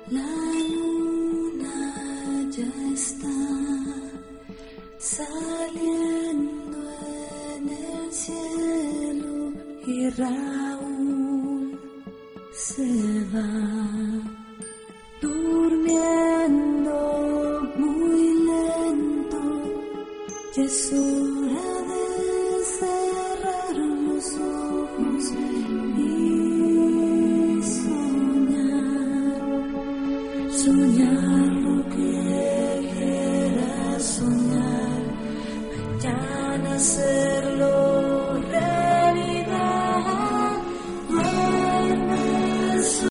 La luna ya está saliendo en el cielo y Raúl se va durmiendo muy lento. Ya es hora de cerrar los ojos y soñar, soñar.